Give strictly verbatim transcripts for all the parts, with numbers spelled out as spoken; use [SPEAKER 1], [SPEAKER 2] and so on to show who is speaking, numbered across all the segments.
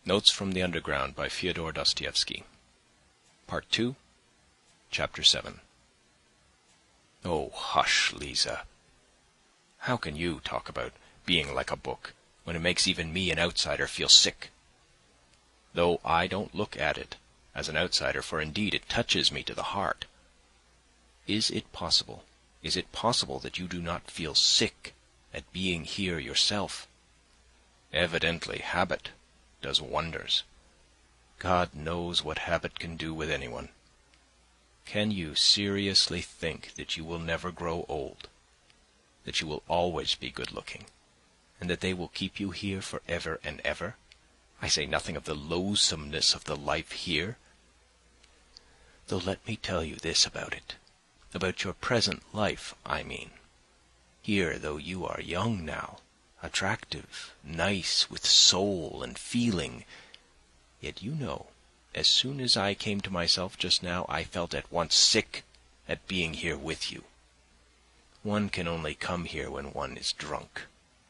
[SPEAKER 1] Notes from the Underground by Fyodor Dostoevsky. Part two, Chapter seven. Oh, hush, Lisa. How can you talk about being like a book when it makes even me, an outsider, feel sick? Though I don't look at it as an outsider, for indeed it touches me to the heart. Is it possible, is it possible that you do not feel sick at being here yourself? Evidently habit does wonders. God knows what habit can do with anyone. Can you seriously think that you will never grow old, that you will always be good-looking, and that they will keep you here for ever and ever? I say nothing of the loathsomeness of the life here. Though let me tell you this about it, about your present life, I mean. Here, though you are young now, attractive, nice, with soul and feeling, yet you know, as soon as I came to myself just now, I felt at once sick at being here with you. One can only come here when one is drunk.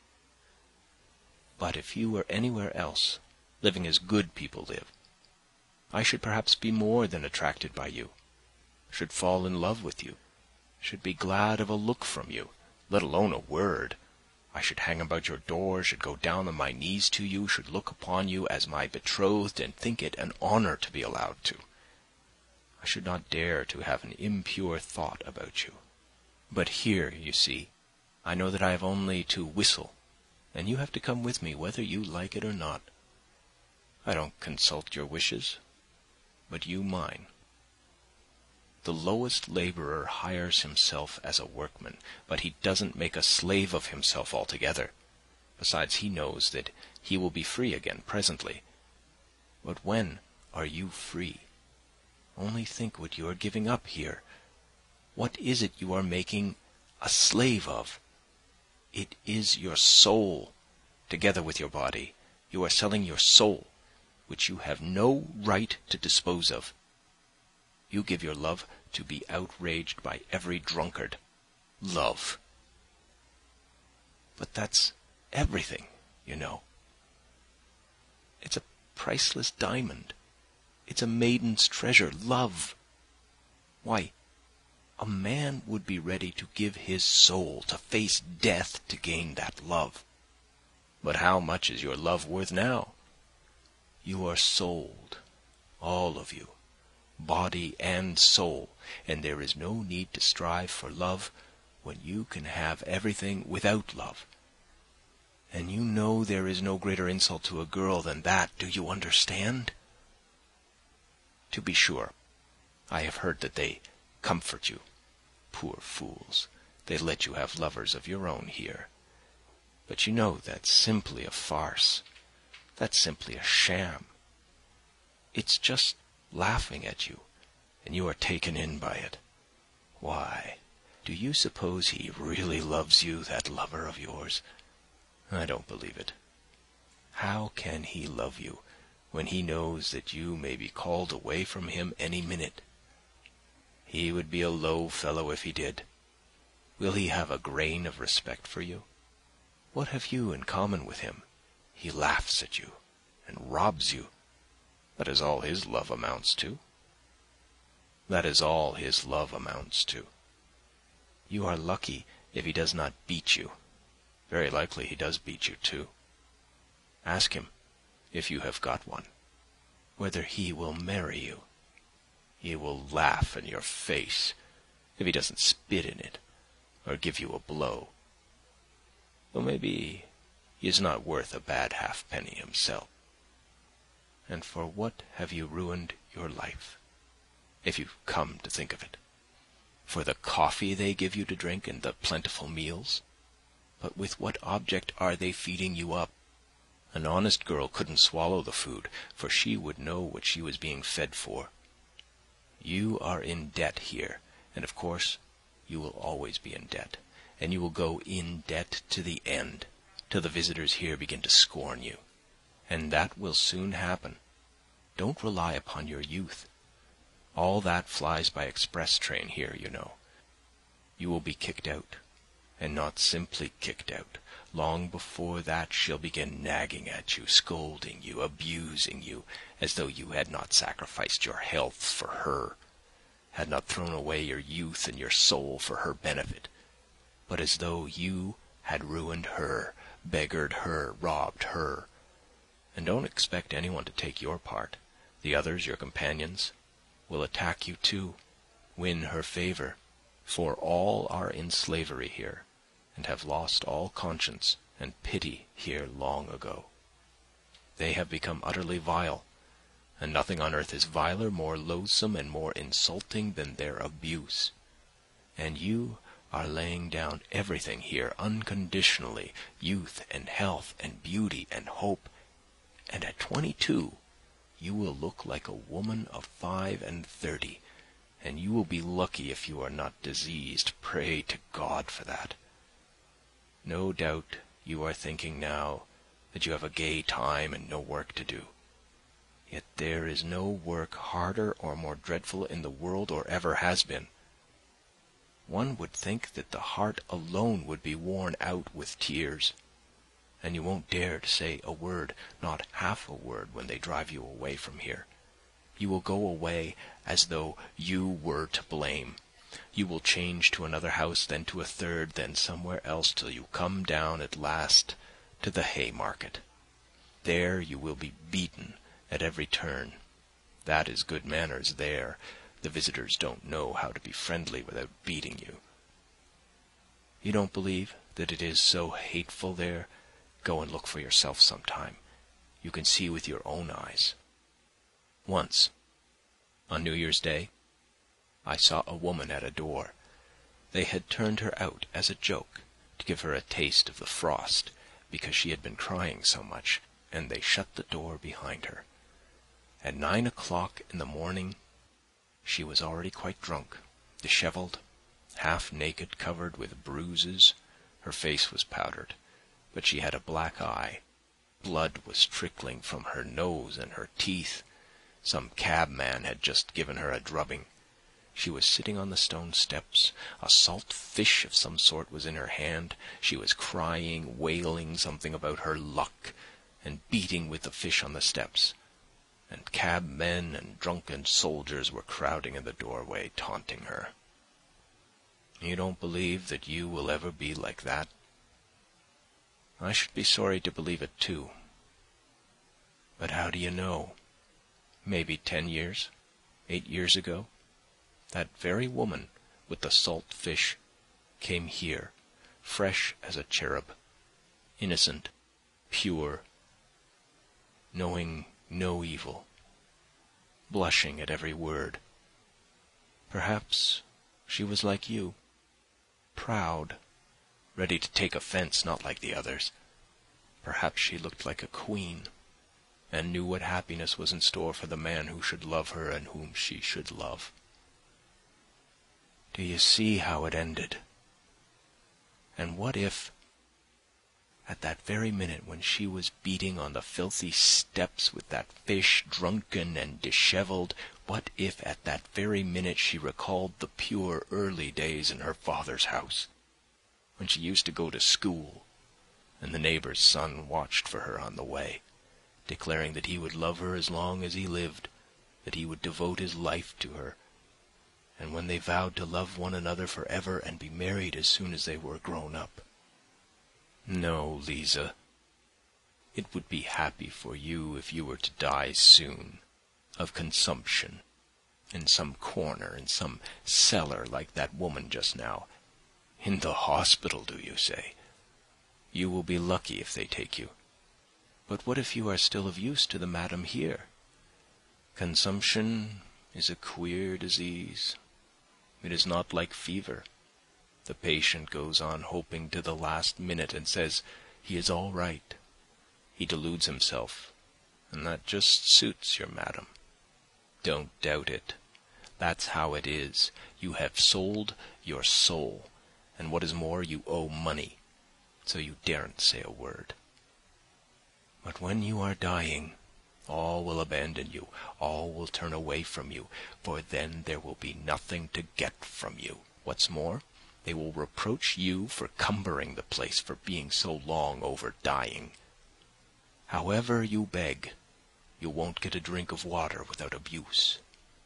[SPEAKER 1] But if you were anywhere else, living as good people live, I should perhaps be more than attracted by you, should fall in love with you, should be glad of a look from you, let alone a word. I should hang about your door, should go down on my knees to you, should look upon you as my betrothed and think it an honour to be allowed to. I should not dare to have an impure thought about you. But here, you see, I know that I have only to whistle, and you have to come with me whether you like it or not. I don't consult your wishes, but you mine. The lowest labourer hires himself as a workman, but he doesn't make a slave of himself altogether. Besides, he knows that he will be free again presently. But when are you free? Only think what you are giving up here. What is it you are making a slave of? It is your soul, together with your body. You are selling your soul, which you have no right to dispose of. You give your love to be outraged by every drunkard. Love. But that's everything, you know. It's a priceless diamond. It's a maiden's treasure, love. Why, a man would be ready to give his soul, to face death to gain that love. But how much is your love worth now? You are sold, all of you, body and soul, and there is no need to strive for love when you can have everything without love. And you know there is no greater insult to a girl than that, do you understand? To be sure, I have heard that they comfort you. Poor fools, they let you have lovers of your own here. But you know that's simply a farce. That's simply a sham. It's just laughing at you, and you are taken in by it. Why, do you suppose he really loves you, that lover of yours? I don't believe it. How can he love you when he knows that you may be called away from him any minute? He would be a low fellow if he did. Will he have a grain of respect for you? What have you in common with him? He laughs at you and robs you. That is all his love amounts to. That is all his love amounts to. You are lucky if he does not beat you. Very likely he does beat you too. Ask him, if you have got one, whether he will marry you. He will laugh in your face if he doesn't spit in it or give you a blow. Though maybe he is not worth a bad halfpenny himself. And for what have you ruined your life, if you come to think of it? For the coffee they give you to drink and the plentiful meals? But with what object are they feeding you up? An honest girl couldn't swallow the food, for she would know what she was being fed for. You are in debt here, and of course you will always be in debt, and you will go in debt to the end, till the visitors here begin to scorn you. And that will soon happen. Don't rely upon your youth. All that flies by express train here, you know. You will be kicked out, and not simply kicked out, Long before that she'll begin nagging at you, scolding you, abusing you, as though you had not sacrificed your health for her, had not thrown away your youth and your soul for her benefit, but as though you had ruined her, beggared her, robbed her. And don't expect anyone to take your part. The others, your companions, will attack you too, win her favour, for all are in slavery here, and have lost all conscience and pity here long ago. They have become utterly vile, and nothing on earth is viler, more loathsome, and more insulting than their abuse. And you are laying down everything here unconditionally, youth and health and beauty and hope, and at twenty-two you will look like a woman of five and thirty, and you will be lucky if you are not diseased. Pray to God for that. No doubt you are thinking now that you have a gay time and no work to do. Yet there is no work harder or more dreadful in the world or ever has been. One would think that the heart alone would be worn out with tears, and you won't dare to say a word, not half a word, when they drive you away from here. You will go away as though you were to blame. You will change to another house, then to a third, then somewhere else, till you come down at last to the Haymarket. There you will be beaten at every turn. That is good manners there. The visitors don't know how to be friendly without beating you. You don't believe that it is so hateful there? Go and look for yourself sometime. You can see with your own eyes. Once, on New Year's Day, I saw a woman at a door. They had turned her out as a joke, to give her a taste of the frost, because she had been crying so much, and they shut the door behind her. At nine o'clock in the morning, she was already quite drunk, dishevelled, half naked, covered with bruises. Her face was powdered, but she had a black eye. Blood was trickling from her nose and her teeth. Some cabman had just given her a drubbing. She was sitting on the stone steps. A salt fish of some sort was in her hand. She was crying, wailing something about her luck, and beating with the fish on the steps. And cabmen and drunken soldiers were crowding in the doorway, taunting her. You don't believe that you will ever be like that? I should be sorry to believe it too. But how do you know? Maybe ten years, eight years ago, that very woman with the salt fish came here, fresh as a cherub, innocent, pure, knowing no evil, blushing at every word. Perhaps she was like you, proud, ready to take offence, not like the others. Perhaps she looked like a queen, and knew what happiness was in store for the man who should love her and whom she should love. Do you see how it ended? And what if, at that very minute when she was beating on the filthy steps with that fish, drunken and dishevelled, what if at that very minute she recalled the pure early days in her father's house, when she used to go to school, and the neighbour's son watched for her on the way, declaring that he would love her as long as he lived, that he would devote his life to her, and when they vowed to love one another for ever and be married as soon as they were grown up. No, Lisa, it would be happy for you if you were to die soon, of consumption, in some corner, in some cellar like that woman just now. In the hospital, do you say? You will be lucky if they take you. But what if you are still of use to the madam here? Consumption is a queer disease. It is not like fever. The patient goes on hoping to the last minute and says he is all right. He deludes himself, and that just suits your madam. Don't doubt it. That's how it is. You have sold your soul, and what is more, you owe money, so you daren't say a word. But when you are dying, all will abandon you, all will turn away from you, for then there will be nothing to get from you. What's more, They will reproach you for cumbering the place, for being so long over dying. However you beg, you won't get a drink of water without abuse.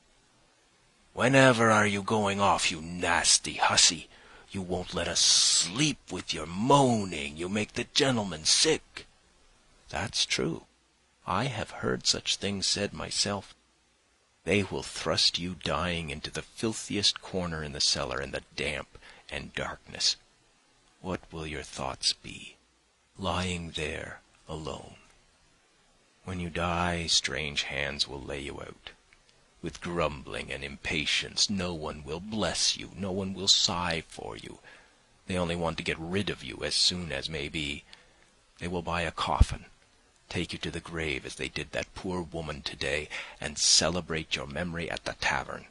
[SPEAKER 1] Whenever are you going off, you nasty hussy? You won't let us sleep with your moaning. You make the gentlemen sick. That's true. I have heard such things said myself. They will thrust you dying into the filthiest corner in the cellar in the damp and darkness. What will your thoughts be, lying there alone? When you die, strange hands will lay you out. With grumbling and impatience, no one will bless you, no one will sigh for you. They only want to get rid of you as soon as may be. They will buy a coffin, take you to the grave as they did that poor woman today, and celebrate your memory at the tavern.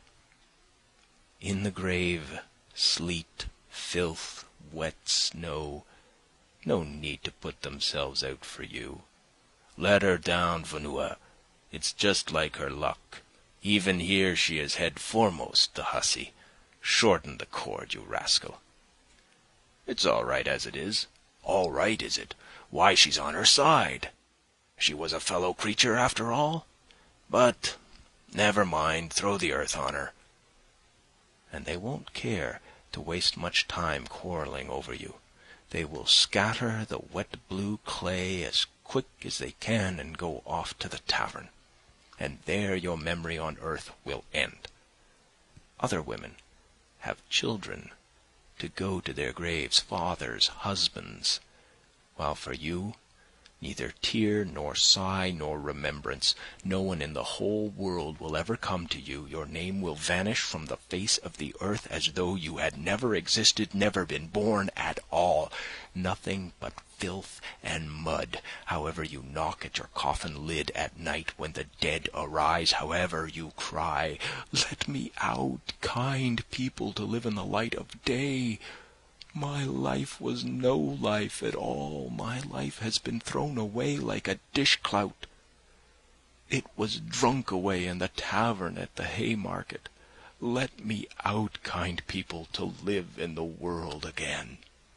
[SPEAKER 1] In the grave, sleet, filth, wet snow, no need to put themselves out for you. Let her down, Vanua. It's just like her luck. Even here she is head foremost, the hussy. Shorten the cord, you rascal. It's all right as it is. All right, is it? Why, she's on her side. She was a fellow creature after all. But never mind, throw the earth on her. And they won't care to waste much time quarrelling over you. They will scatter the wet blue clay as quick as they can and go off to the tavern. And there your memory on earth will end. Other women have children to go to their graves, fathers, husbands, while for you, neither tear nor sigh nor remembrance, no one in the whole world will ever come to you. Your name will vanish from the face of the earth as though you had never existed, never been born at all. Nothing but filth and mud, however you knock at your coffin lid at night when the dead arise, however you cry, "Let me out, kind people, to live in the light of day. My life was no life at all. My life has been thrown away like a dish-clout. It was drunk away in the tavern at the Haymarket. Let me out, kind people, to live in the world again."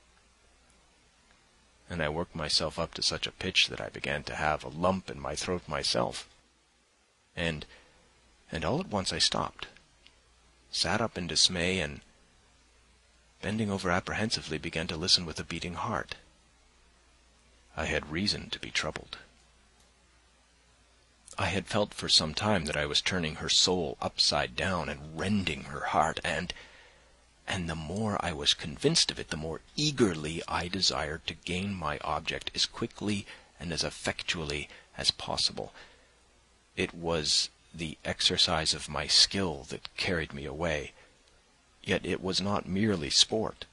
[SPEAKER 1] And I worked myself up to such a pitch that I began to have a lump in my throat myself. And, and all at once I stopped, sat up in dismay, and, bending over apprehensively, began to listen with a beating heart. I had reason to be troubled. I had felt for some time that I was turning her soul upside down and rending her heart, and, and the more I was convinced of it, the more eagerly I desired to gain my object as quickly and as effectually as possible. It was the exercise of my skill that carried me away. Yet it was not merely sport.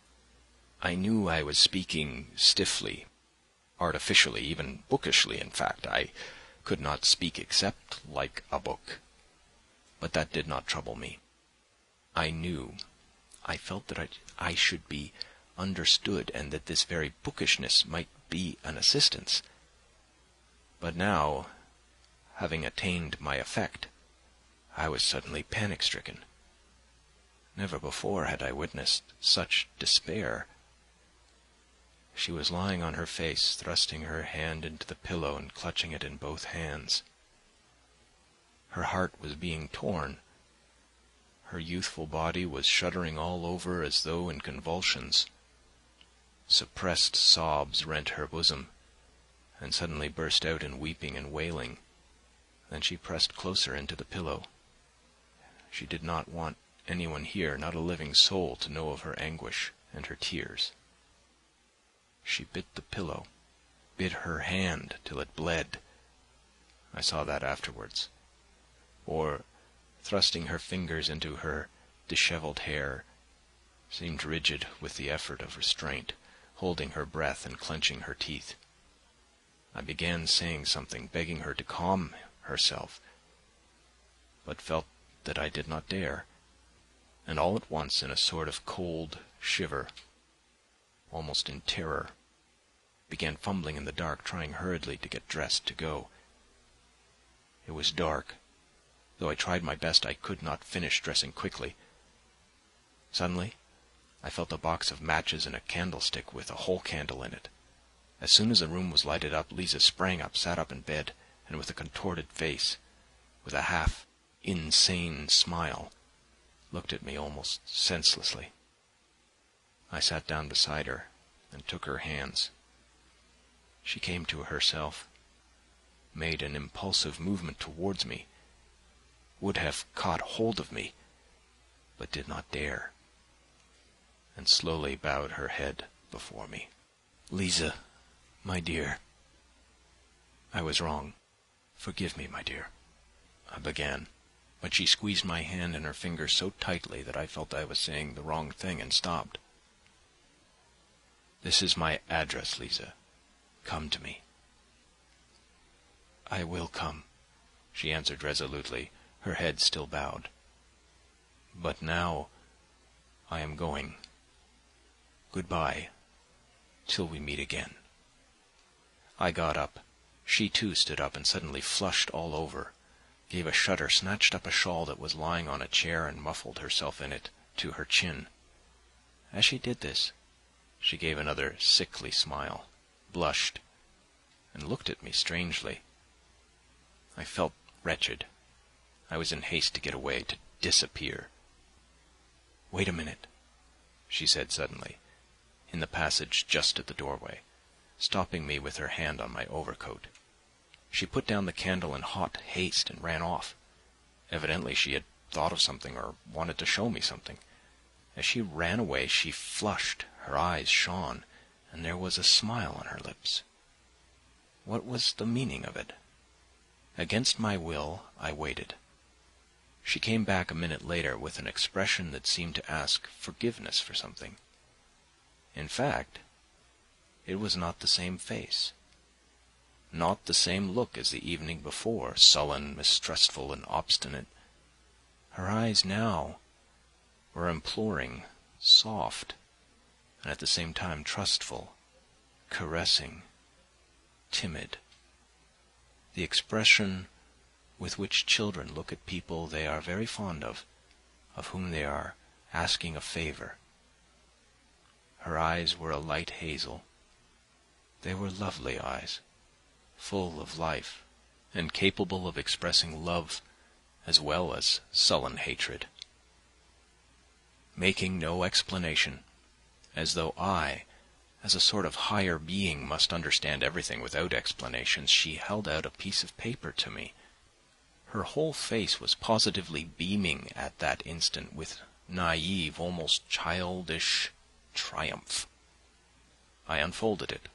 [SPEAKER 1] I knew I was speaking stiffly, artificially, even bookishly, in fact. I could not speak except like a book. But that did not trouble me. I knew, I felt that I, I should be understood, and that this very bookishness might be an assistance. But now, having attained my effect, I was suddenly panic-stricken. Never before had I witnessed such despair. She was lying on her face, thrusting her hand into the pillow and clutching it in both hands. Her heart was being torn. Her youthful body was shuddering all over as though in convulsions. Suppressed sobs rent her bosom, and suddenly burst out in weeping and wailing. Then she pressed closer into the pillow. She did not want anyone here, not a living soul, to know of her anguish and her tears. She bit the pillow, bit her hand till it bled. I saw that afterwards. Or, thrusting her fingers into her dishevelled hair, seemed rigid with the effort of restraint, holding her breath and clenching her teeth. I began saying something, begging her to calm herself, but felt that I did not dare, and all at once, in a sort of cold shiver, almost in terror, began fumbling in the dark, trying hurriedly to get dressed to go. It was dark. Though I tried my best, I could not finish dressing quickly. Suddenly, I felt a box of matches and a candlestick with a whole candle in it. As soon as the room was lighted up, Lisa sprang up, sat up in bed, and with a contorted face, with a half insane smile, looked at me almost senselessly. I sat down beside her and took her hands. She came to herself, made an impulsive movement towards me, would have caught hold of me, but did not dare, and slowly bowed her head before me. "Lisa, my dear, I was wrong. Forgive me, my dear," I began, but she squeezed my hand in her fingers so tightly that I felt I was saying the wrong thing and stopped. "This is my address, Lisa. Come to me." "I will come," she answered resolutely, her head still bowed. "But now I am going. Good-bye, till we meet again." I got up. She too stood up and suddenly flushed all over, gave a shudder, snatched up a shawl that was lying on a chair and muffled herself in it to her chin. As she did this, she gave another sickly smile, blushed, and looked at me strangely. I felt wretched. I was in haste to get away, to disappear. "Wait a minute," she said suddenly, in the passage just at the doorway, stopping me with her hand on my overcoat. She put down the candle in hot haste and ran off. Evidently she had thought of something or wanted to show me something. As she ran away she flushed, her eyes shone, and there was a smile on her lips. What was the meaning of it? Against my will I waited. She came back a minute later with an expression that seemed to ask forgiveness for something. In fact, it was not the same face, not the same look as the evening before, sullen, mistrustful, and obstinate. Her eyes now were imploring, soft, and at the same time trustful, caressing, timid. The expression with which children look at people they are very fond of, of whom they are asking a favour. Her eyes were a light hazel. They were lovely eyes, full of life, and capable of expressing love as well as sullen hatred. Making no explanation, as though I, as a sort of higher being, must understand everything without explanations, she held out a piece of paper to me. Her whole face was positively beaming at that instant with naive, almost childish triumph. I unfolded it.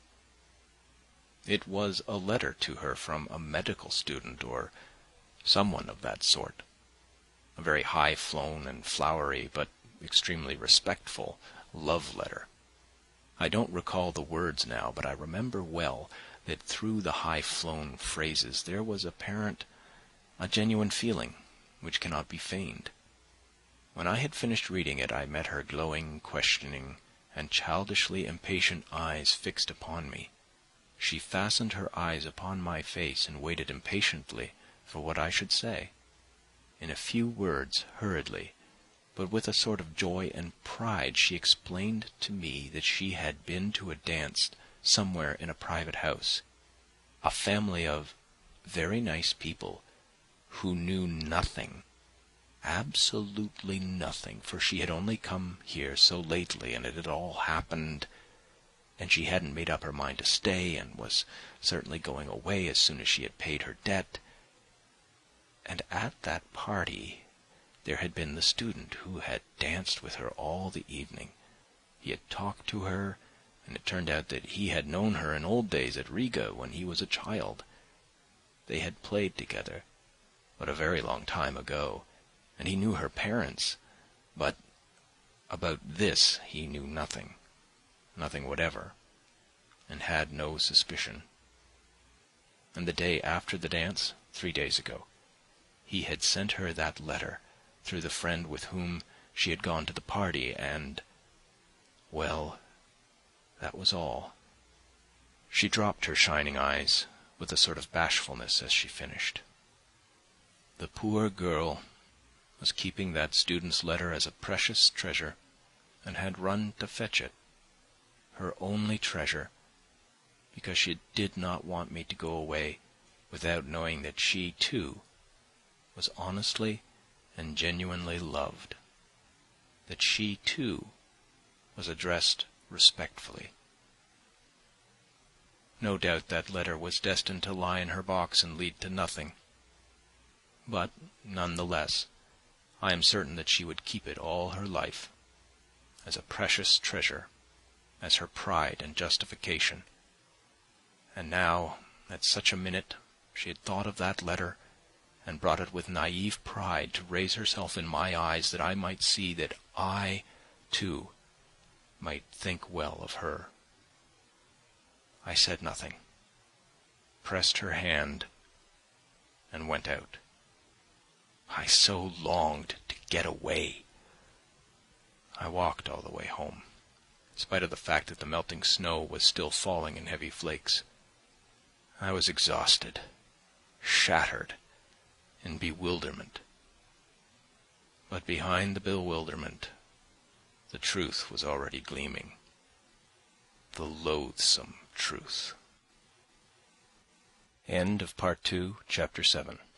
[SPEAKER 1] It was a letter to her from a medical student or someone of that sort, a very high-flown and flowery but extremely respectful love letter. I don't recall the words now, but I remember well that through the high-flown phrases there was apparent a genuine feeling which cannot be feigned. When I had finished reading it, I met her glowing, questioning, and childishly impatient eyes fixed upon me. She fastened her eyes upon my face and waited impatiently for what I should say. In a few words, hurriedly, but with a sort of joy and pride, she explained to me that she had been to a dance somewhere in a private house. A family of very nice people who knew nothing, absolutely nothing, for she had only come here so lately and it had all happened, and she hadn't made up her mind to stay and was certainly going away as soon as she had paid her debt. And at that party there had been the student who had danced with her all the evening. He had talked to her, and it turned out that he had known her in old days at Riga when he was a child. They had played together, but a very long time ago, and he knew her parents, but about this he knew nothing, nothing whatever, and had no suspicion. And the day after the dance, three days ago, he had sent her that letter through the friend with whom she had gone to the party, and, well, that was all. She dropped her shining eyes with a sort of bashfulness as she finished. The poor girl was keeping that student's letter as a precious treasure, and had run to fetch it, her only treasure, because she did not want me to go away without knowing that she, too, was honestly and genuinely loved, that she, too, was addressed respectfully. No doubt that letter was destined to lie in her box and lead to nothing. But, none the less, I am certain that she would keep it all her life, as a precious treasure, as her pride and justification. And now, at such a minute, she had thought of that letter, and brought it with naive pride to raise herself in my eyes, that I might see that I, too, might think well of her. I said nothing, pressed her hand, and went out. I so longed to get away. I walked all the way home, in spite of the fact that the melting snow was still falling in heavy flakes. I was exhausted, shattered, in bewilderment. But behind the bewilderment, the truth was already gleaming. The loathsome truth. End of Part Two, Chapter Seven.